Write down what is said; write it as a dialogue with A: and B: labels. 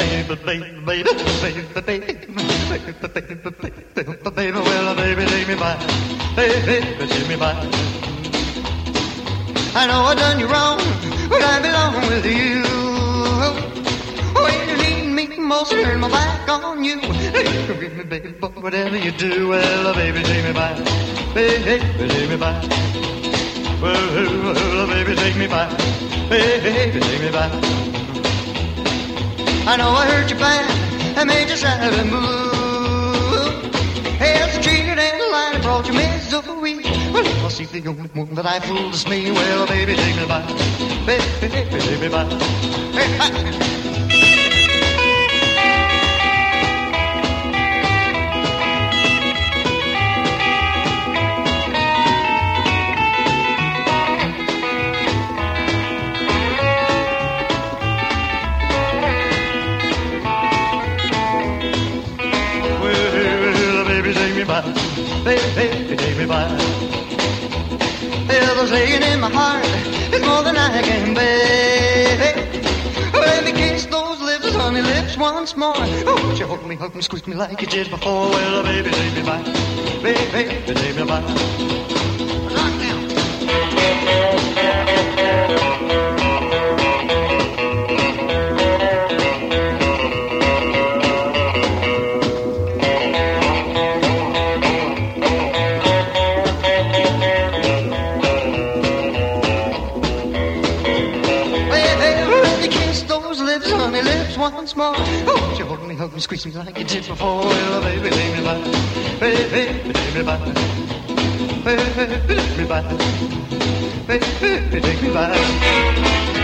A: baby, take me by. Baby, take me by. I know I done you wrong, but I belong with you. When you need me most, turn my back on you. Give me, baby, but whatever you do, well, baby, take me by. Baby, take me by. Well, baby, take me by. Baby, take me by. I know I hurt you bad, I made you sad and blue. Hell's treated and the line brought you misery. Well, I'll see the only one that I fooled is me. Well, baby, take me by. Baby, take me by. Hey, baby, take me by. There's laying in my heart, it's more than I can bear. Let me kiss those lips, honey lips once more. Oh, would you hold me, hug me, squeeze me like you did before? Well, baby, take me by. Baby, take me by. Rock down. Once more, oh, would you hold me, hug me, squeeze me like you did before? Well, baby, take me by, baby, take me by, baby, take me by, baby, take me by.